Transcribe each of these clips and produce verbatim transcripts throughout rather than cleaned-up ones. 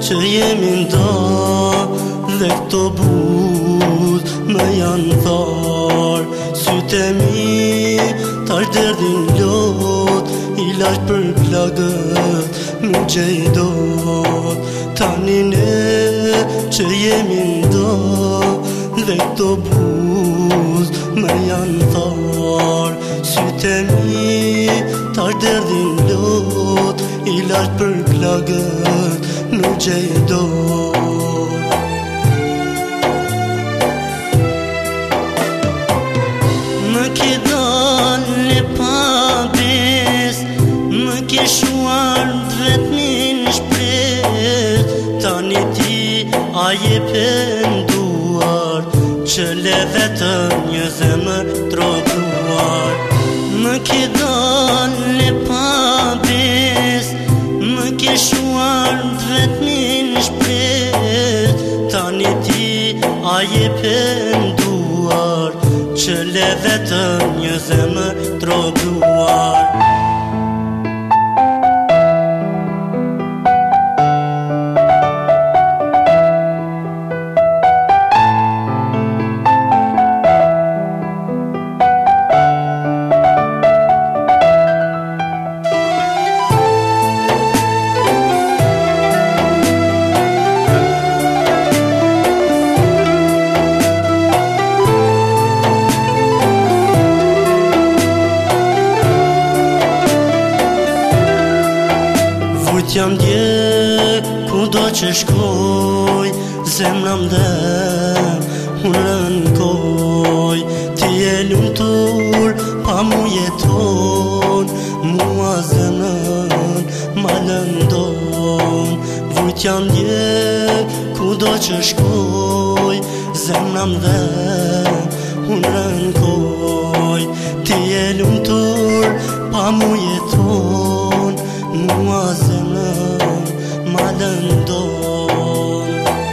që jemi nda dhe këto buz më janë tharë. Sytë e mi tash derdhin lot, i lash për plagët më gjejdot. Tani ne që jemi nda dhe këto buz më janë tharë. Sytë e mi tash derdhin lot, i lash për plagët më gjejdot. Më ke dalë pa bes, më ke shuar vetmin shpres. Tani ti a je penduar, që le vetëm një zemër trotuar. Më ke dalë pa bes, më ke shuar vetmin shpres. Tani ti a je penduar, që le vetëm një zemër trotuar. Jam dje, ku do që shkoj, zemra mdem, unë rënkoj. Ti e lumtur, pa mu jeton, mua zemrën ma lëndon. Vujt jam dje, ku do që shkoj, zemra mdem, unë rënkoj. Ti e lumtur, pa mu jeton, mua zemrën ma lëndon.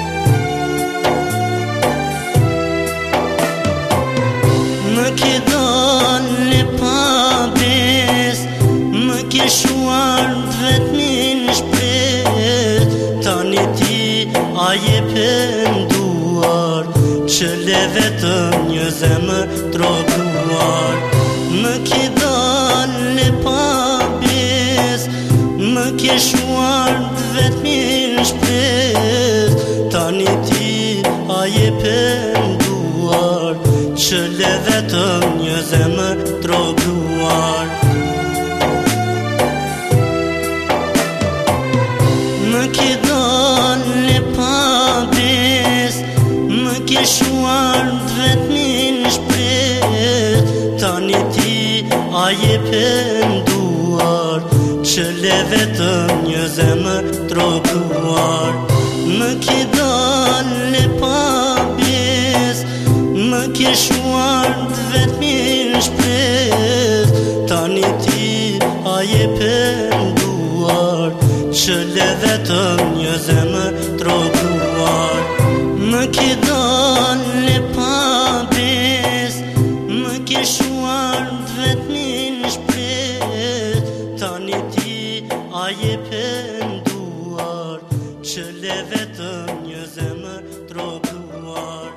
Më ke dalë pa bes, më ke shuar vetmin shpres. Tani ti a je penduar, që le vetëm një zemër trotuar. Më ke dalë pa bes, më ke shuar vetmin shpres. Tani ti a je penduar, që le vetëm një zemër trotuar. Më ke dalë pa bes, më ke shuar vetmin shpres. Tani ti a je penduar, që le vetëm një zemër trotuar. Më ke dalë pa bes, më ke shuar vetmin shpres. Tani ti a je penduar, që le vetëm një zemër trotuar. Më ke dalë pa bes, më ke shuar vetmin shpres. Tani ti a je penduar, që le vetëm një zemër trotuar.